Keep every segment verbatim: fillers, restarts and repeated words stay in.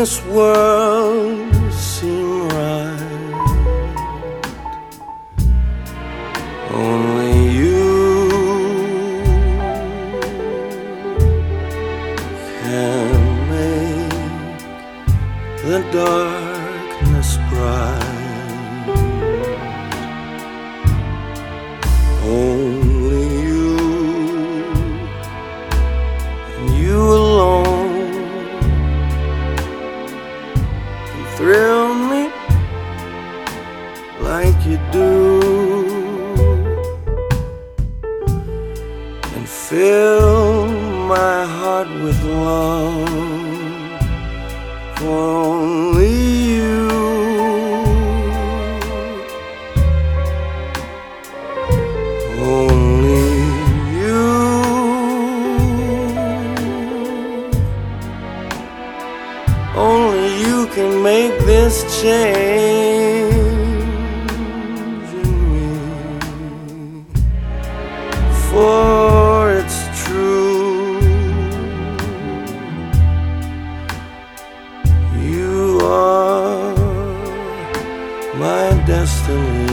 this world seem right. Only you can make the darkness bright. Only you, and you alone, can thrill me like you do, and fill my heart with love for only you. Only you. Only you can make this change in me, for it's true, you are my destiny.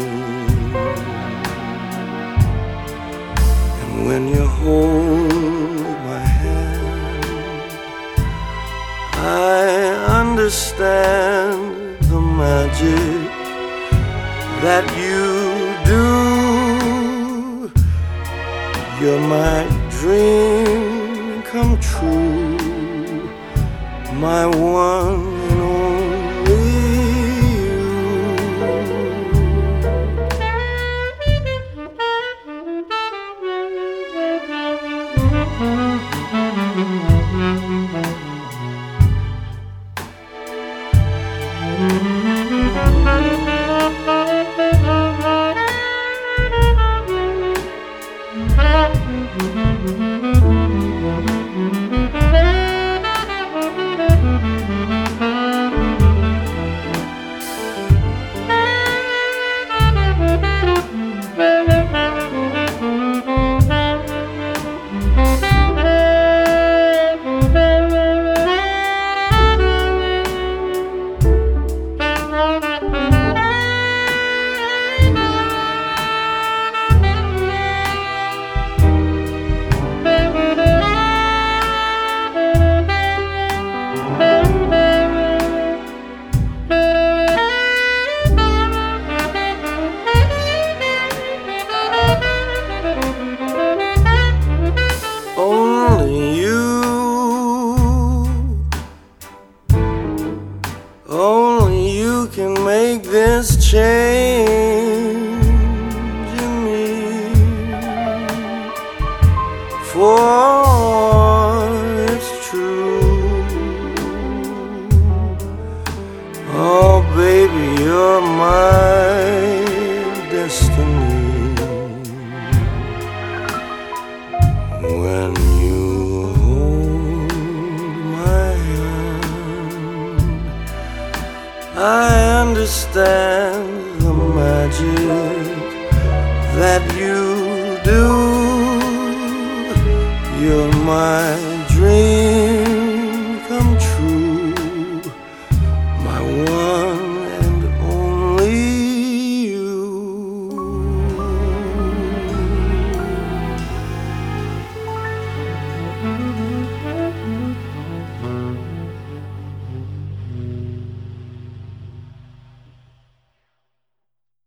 And when you hold my hand, I understand the magic that you do. You're my dream come true, my one and only you. Only you, only you can make this change in me, for it's true. Oh baby, you're my destiny. When you hold my hand, I understand the magic that you do. You're my